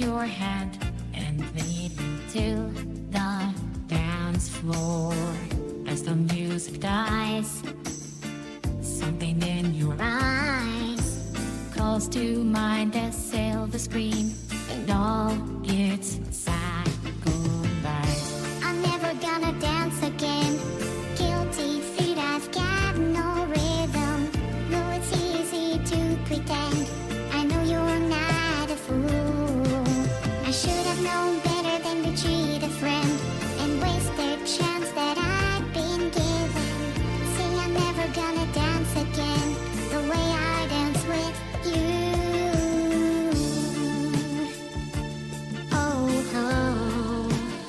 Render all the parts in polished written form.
your hand and lead me to the dance floor. As the music dies, something in your eyes calls to mind a silver screen and all its sad goodbyes. I'm never gonna dance again. Guilty feet, I've got no rhythm. No, it's easy to pretend. I know you're not a fool. I should have known better than to cheat a friend and waste the chance that I'd been given. Say I'm never gonna dance again the way I dance with you. Oh, oh.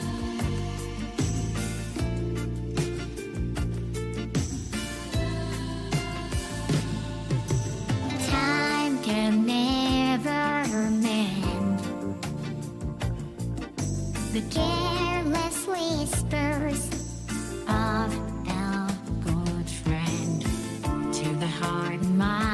Time can never mend The careless whispers of a good friend. To the heart and mind